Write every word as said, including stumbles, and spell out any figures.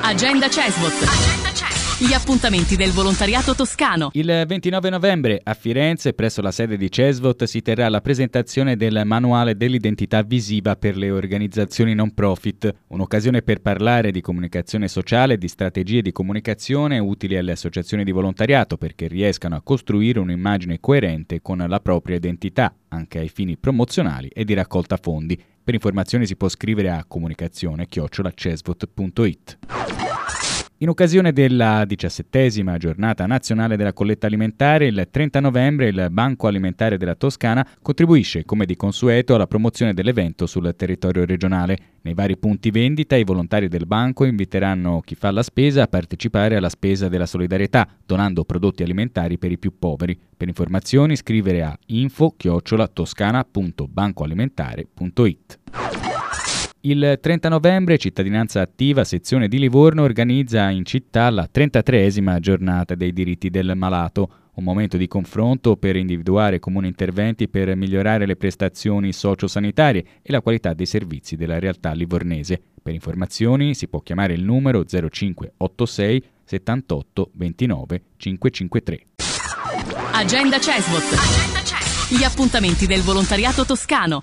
Agenda Cesvot. Agenda Cesvot. Gli appuntamenti del volontariato toscano. Il ventinove novembre a Firenze, presso la sede di Cesvot, si terrà la presentazione del manuale dell'identità visiva per le organizzazioni non profit, un'occasione per parlare di comunicazione sociale e di strategie di comunicazione utili alle associazioni di volontariato perché riescano a costruire un'immagine coerente con la propria identità, anche ai fini promozionali e di raccolta fondi. Per informazioni si può scrivere a comunicazione chiocciola cesvot punto it. In occasione della diciassettesima giornata nazionale della colletta alimentare, il trenta novembre il Banco Alimentare della Toscana contribuisce, come di consueto, alla promozione dell'evento sul territorio regionale. Nei vari punti vendita i volontari del banco inviteranno chi fa la spesa a partecipare alla spesa della solidarietà, donando prodotti alimentari per i più poveri. Per informazioni scrivere a info chiocciola toscana punto bancoalimentare punto it. Il trenta novembre Cittadinanza Attiva, sezione di Livorno, organizza in città la trentatreesima giornata dei diritti del malato, un momento di confronto per individuare comuni interventi per migliorare le prestazioni sociosanitarie e la qualità dei servizi della realtà livornese. Per informazioni si può chiamare il numero zero cinque otto sei settantotto ventinove cinquecentocinquantatré. Agenda Cesvot. Agenda Cesvot. Gli appuntamenti del volontariato toscano.